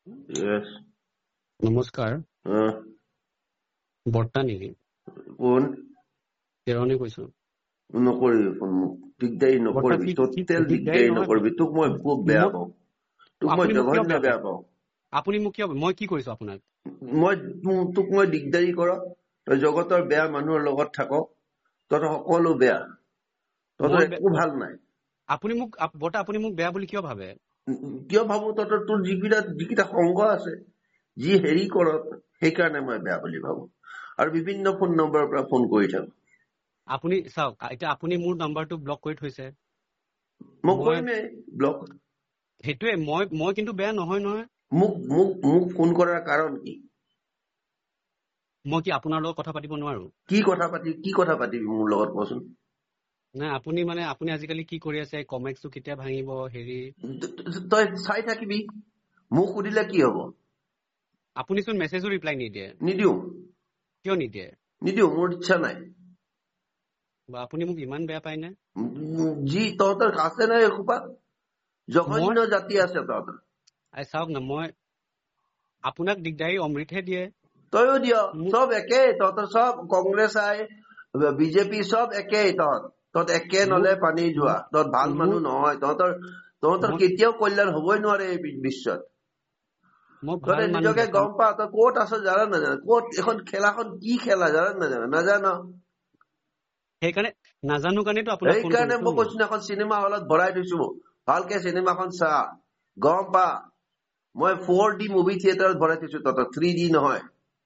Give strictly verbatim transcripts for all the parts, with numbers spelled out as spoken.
Yes. নমস্কাৰ Uh, বৰ্তা নেকি কোন কেৰণে কৈছো নকৰিবি ফোন মোক দিগদাৰী বৰ্তা নকৰিবি কি কি টোটেল দিগদাৰী দিগদাৰী নহয় নকৰিবি তোক মই খুব বেয়া মই- পাওঁ তোক মই আপুনি মোক কিয় জঘন্য বেয়া বেয়া পায় পাওঁ আপুনি মোক কিয় মই কি কৰিছো আপোনাক মই তো- তোক মই দিগদাৰী কৰ তই জগতৰ বেয়া মানুহৰ লগত থাক তহঁতৰ সকলো বেয়া তহঁতৰ মই একো ভাল নাই আপুনি মোক আপ- বৰ্তা আপুনি মোক বেয়া বুলি কিয় ভাবে উম, কিয় ভাবো তহঁতৰ তোৰ যিকেইটা যিকেইটা সংগ আছে যি হেৰি কৰ সেইকাৰণে মই বেয়া বুলি ভাবো আৰু বিভিন্ন ফোন নম্বৰৰ পৰা ফোন কৰি থাকো আপুনি চাওক এতিয়া আপুনি মোৰ নাম্বাৰটো ব্লক কৰি থৈছে মই মই কৰিমেই ব্লক সেইটোৱে মই মই কিন্তু বেয়া নহয় নহয় মোক মোক মোক ফোন কৰাৰ কাৰণ কি মই কি আপোনাৰ লগত কথা পাতিব নোৱাৰো কি কথা পাতি কি কথা পাতিবি মোৰ লগত কচোন নাই আপুনি মানে আপুনি আজিকালি কি কৰি আছে কমেক্সটো কেতিয়া ভাঙিব হেৰি তই চাই থাকিবি মোক সুধিলে কি হব আপুনিচোন মেছেজো ৰিপ্লাই নিদিয়ে নিদিও কিয় নিদিয়ে নিদিও মোৰ ইচ্ছা নাই বা আপুনি মোক ইমান বেয়া পায় নে উম, যি তহঁতৰ আছে নাই এসোপা জঘন্য মই জাতি আছে তহঁতৰ আই চাওক না মই আপোনাক দিগদাৰী অমৃতহে দিয়ে তইও দিয় মোক চব একেই তহঁতৰ চব কংগ্ৰেছ আই বিজেপি চব একেই তহঁত তহঁত একে নলে মোক পানী যোৱা তহঁত ভাল মানুহ মোক নহয় তহঁতৰ তহঁতৰ মই কেতিয়াও কল্যাণ হবই নোৱাৰে এই বি- বিশ্বত মই ভাল তহঁতে মানুহ নিজকে বৰ্তা গম পা তই কত আছ জানা নাজানা কত এখন খেলাখন কি খেলা জানা নাজানা নাজান সেইকাৰণে নাজানো কাৰণেতো আপোনাক ফোন সেইকাৰণে কৰিছো মই কৈছো না, এখন চিনেমা হলত ভৰাই থৈছো ভালকে চিনেমাখন চা গম পা মই ফ'ৰ ডি মুভি থিয়েটাৰত ভৰাই থৈছো তহঁতৰ থ্ৰী ডি নহয়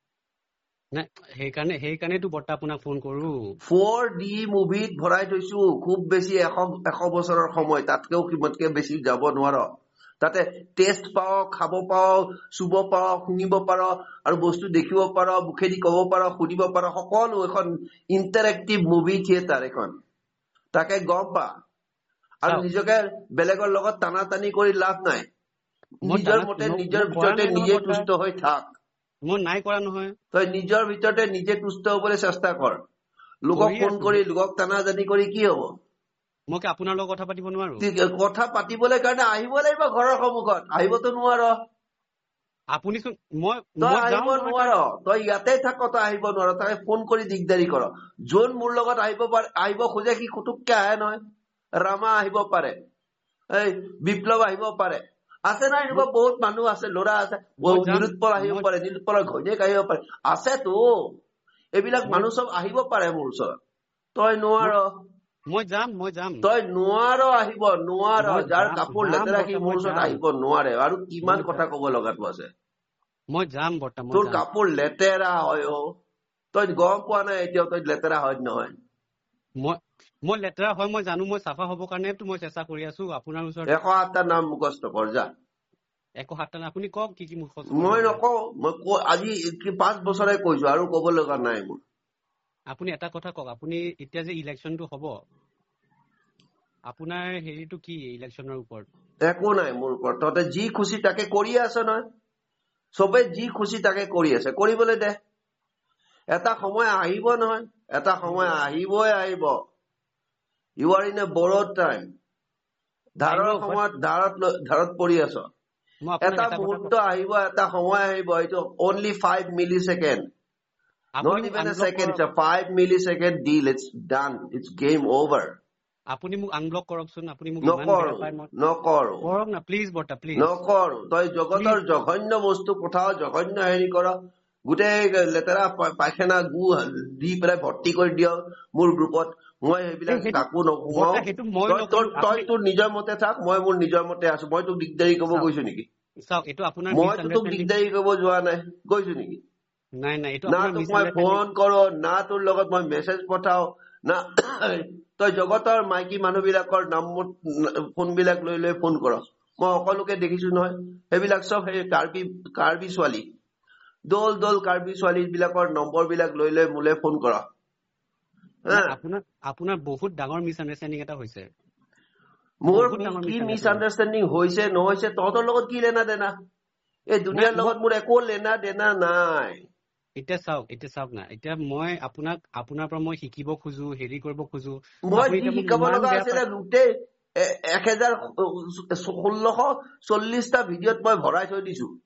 নাই সেইকাৰণে সেইকাৰণেতো বৰ্তা আপোনাক ফোন কৰো ফ'ৰ ডি মুভিত ভৰাই থৈছো খুব বেছি এশ এশ বছৰৰ সময় তাতকেও কিমানকে বেছি যাব নোৱাৰ তাতে টেষ্ট পাও খাব পাও চুব পাও শুনিব পাৰ আৰু বস্তু দেখিব পাৰ মুখেদি কব পাৰ শুনিব পাৰ সকলো এখন ইণ্টাৰেক্টিভ মুভি থিয়েটাৰ এখন তাকে গম পা আৰু চাওক নিজকে বেলেগৰ লগত টানা টানি কৰি লাভ নাই মই নিজৰ টানা মতে ন- নিজৰ মই কৰা ভিতৰতে নাই নহয় নিজে বৰ্তা তুষ্ট হৈ থাক মই নাই কৰা নহয় তই নিজৰ ভিতৰতে নিজে তুষ্ট হবলৈ চেষ্টা কৰ লোকক কৰি ফোন আছো কৰি লোকক টানা জানি কৰি কি হব মই কি আপোনাৰ লগত কথা পাতিব নোৱাৰো তি- কথা পাতিবলৈ কাৰণে আহিব লাগিব ঘৰৰ সন্মুখত আহিবতো নোৱাৰ আপুনিচোন মই তই মই আহিব যাওঁ নহয় নোৱাৰ তাত তই ইয়াতে থাক তই আহিব নোৱাৰ তাই ফোন কৰি দিগদাৰি কৰ যোন মোৰ লগত আহিব পাৰে আহিব খোজে সি কুটুককে আহে নহয় ৰামা আহিব পাৰে এই বিপ্লৱ আহিব পাৰে আছে না এনেকুৱা মই বহুত মানুহ আছে ল'ৰা আছে মই যাম নিৰুৎপল আহিব মই পাৰে নিৰুৎপলৰ ঘৈণীয়েক আহিব পাৰে আছেতো এইবিলাক মই মানুহ চব আহিব পাৰে মোৰ ওচৰত তই নোৱাৰ মই মই যাম মই যাম তই নোৱাৰ আহিব নোৱাৰ মই যাৰ যাম কাপোৰ যাম লেতেৰা সি বৰ্তা মোৰ মই ওচৰত যাম আহিব নোৱাৰে আৰু কিমান মই কথা যাম কব লগাটো আছে মই যাম বৰ্তা মই তোৰ যাম কাপোৰ লেতেৰা হয় অ তই গম পোৱা নাই এতিয়াও তই লেতেৰা হয় নহয় মই মই লেতেৰা হয় মই জানো মই চাফা হবৰ কাৰণেতো মই চেষ্টা কৰি আছো আপোনাৰ ওচৰত এশ আঠটা নাম মুখস্থ কৰ যা একো হাত নাই আপুনি কওক কি কি মুখস্থ কৰিব মই লাগে নকওঁ মই ক- আজি কি পাঁচ বছৰে কৈছো আৰু কব লগা নাই মোৰ আপুনি এটা কথা কওক আপুনি এতিয়া যে ইলেকশ্যনটো হ'ব আপোনাৰ হেৰিটো কি ইলেকশ্যনৰ ওপৰত একো নাই মোৰ ওপৰত তহঁতে যি খুচি তাকে কৰিয়ে আছ নহয় চবে যি খুচি তাকে কৰি আছে কৰিবলৈ দে এটা সময় আহিব নহয় এটা সময় আহিবই আহিব you are in a bored time আই ধাৰৰ ন' বাট সময়ত ধাৰত লৈ- ধাৰত পৰি আছ মই আপোনাক এটা এটা কথা মুহূৰ্ত কওঁ আহিব এটা সময় আহিব এইটো অনলি ফাইভ মিলি ছেকেণ্ড আপুনি not মোক even a আনব্লক second কৰক it's a five millisecond deal it's done it's game over আপুনি মোক আনব্লক কৰকচোন আপুনি মোক ইমান বেয়া নকৰো পায় মই নকৰো কৰক না প্লিজ বৰ্তা প্লিজ নকৰো তই জগতৰ প্লিজ জঘন্য বস্তু পঠাও জঘন্য হেৰি কৰ গোটেই লেতেৰা পা- পায়খানা গু দি পেলাই ভৰ্তি কৰি দিয় মোৰ গ্ৰুপত মই সেইবিলাক সেইটো কাকো নোসোমাও বৰ্তা সেইটো মই তই তোৰ নকৰো তই আপুনি তোৰ নিজৰ মতে থাক মই মোৰ নিজৰ মতে আছো মই তোক দিগদাৰি কব চাওক গৈছো নেকি চাওক এইটো আপোনাৰ মিছ মইতো তোক আণ্ডাৰষ্টেণ্ডিং দিগদাৰি কব যোৱা নাই গৈছো নেকি নাই নাই এইটো না আপোনাৰ তোক মিছ মই আণ্ডাৰষ্টেণ্ডিং ফোন কৰো না তোৰ লগত মই মেছেজ পঠাও না তই জগতৰ মাইকী মানুহ বিলাকৰ নম্বৰ ফোন বিলাক লৈ লৈ ফোন কৰ মই সকলোকে দেখিছো নহয় সেইবিলাক চব সেই কাৰ্বি কাৰ্বি ছোৱালী দল দল কাৰ্বি ছোৱালী বিলাকৰ নম্বৰ বিলাক লৈ লৈ মোলে ফোন কৰ হা নাই আপোনাৰ আপোনাৰ বহুত ডাঙৰ মিছ আণ্ডাৰষ্টেণ্ডিং এটা হৈছে মোৰ বহুত মি- ডাঙৰ কি মিছ মিছ আণ্ডাৰষ্টেণ্ডিং আণ্ডাৰষ্টেণ্ডিং হৈছে নহৈছে তহঁতৰ লগত কি লেনা দেনা এই নাই দুনিয়াৰ মই লগত মোৰ একো লেনা দেনা নাই এতিয়া চাওক এতিয়া চাওক না এতিয়া মই আপোনাক আপোনাৰ পৰা মই শিকিব খোজো হেৰি কৰিব খোজো মই আপুনি যি এতিয়া মোক শিকাব ইমান লগা বেয়া আছিলে পায় গোটেই এ- এক হেজাৰ ষোল্লশ চল্লিশটা ভিডিঅ'ত মই ভৰাই থৈ দিছো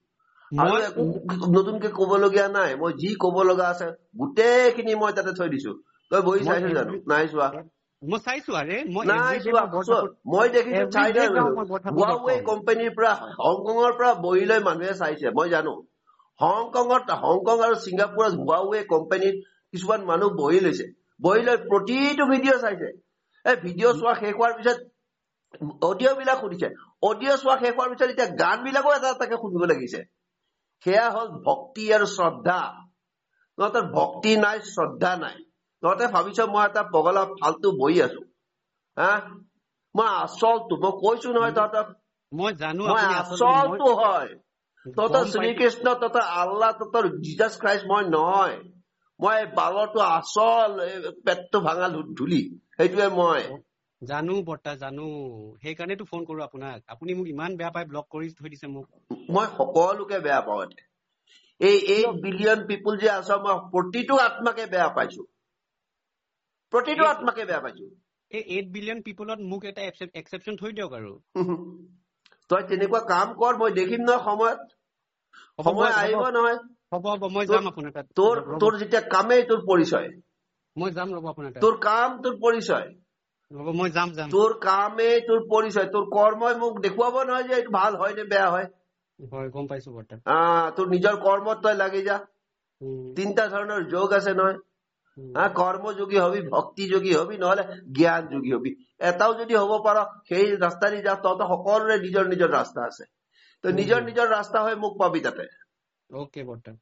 আৰু একো নতুনকে কবলগীয়া নাই মই যি কব লগা আছে গোটেইখিনি মই তাতে থৈ দিছো তই বহি চাইছো জানো নাই চোৱা মই চাইছো আৰে মই নাই চোৱা মই দেখিছো চাইনা হুৱাৱে কোম্পানীৰ পৰা হংকঙৰ পৰা বহি লৈ মানুহে চাইছে মই জানো হংকঙত হংকং আৰু ছিংগাপুৰত হুৱাৱে কোম্পানীত কিছুমান মানুহ বহি লৈছে বহি লৈ প্ৰতিটো ভিডিঅ' চাইছে এই ভিডিঅ' চোৱা শেষ হোৱাৰ পিছত অডিঅ' বিলাক শুনিছে অডিঅ' চোৱা শেষ হোৱাৰ পিছত এতিয়া গান বিলাকো এটা এটাকে শুনিব লাগিছে সেয়া হল ভক্তি আৰু শ্ৰদ্ধা তহঁতৰ ভক্তি নাই শ্ৰদ্ধা নাই তহঁতে ভাবিছ মই এটা পগলা ফাল্টু বহি আছো হা মই আচলটো মই কৈছো নহয় তহঁতক মই জানো মই আচলটো হয় তহঁতৰ শ্ৰীকৃষ্ণ তহঁতৰ আল্লাহ তহঁতৰ জিজাছ খ্ৰাইষ্ট মই নহয় মই বালৰটো আচল পেটটো ভাঙা ধূলি সেইটোৱে মই জানো বৰ্তা জানো সেইকাৰণেতো ফোন কৰো আপোনাক আপুনি মোক ইমান বেয়া পাই ব্লক কৰি থৈ দিছে মোক মই সকলোকে বেয়া পাওঁ এই এইট বিলিয়ন পিপুল যে আছে মই প্ৰতিটো আত্মাকে বেয়া পাইছো প্ৰতিটো আত্মাকে বেয়া পাইছো এই এইট বিলিয়ন পিপুলত মোক এটা এক্সেপশ্যন থৈ দিয়ক আৰু তই তেনেকুৱা কাম কৰ মই দেখিম নহয় সময়ত সময় আহিব নহয় হ'ব হ'ব মই যাম আপোনাৰ তাত তোৰ তোৰ যেতিয়া কামেই তোৰ পৰিচয় মই যাম ৰ'ব আপোনাৰ তাত তোৰ কাম তোৰ পৰিচয় ৰ'ব মই যাম যাম তোৰ কামেই তোৰ পৰিচয় তোৰ কৰ্মই মোক দেখুৱাব নহয় যে এইটো ভাল হয় নে বেয়া হয় হয় গম পাইছো বৰ্তা আহ তোৰ নিজৰ কৰ্মত তই লাগি যা তিনিটা ধৰণৰ যোগ আছে নহয় কৰ্মযোগী হবি ভক্তিযোগী হবি নহলে জ্ঞান যোগী হবি এটাও যদি হব পাৰ সেই ৰাস্তা দি যা তহঁতৰ সকলোৰে নিজৰ নিজৰ ৰাস্তা আছে তই নিজৰ নিজৰ ৰাস্তা হৈ মোক পাবি তাতে ওকে বৰ্তা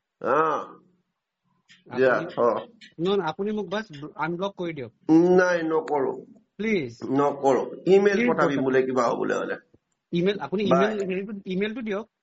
আপুনি মোক বাছ আনব্লক কৰি দিয়ক নাই নকৰো প্লিজ নকৰো ইমেইল পঠাবি মোলে কিবা হবলৈ হলে ইমেইল আপুনি ইমেইল ইমেইলটো দিয়ক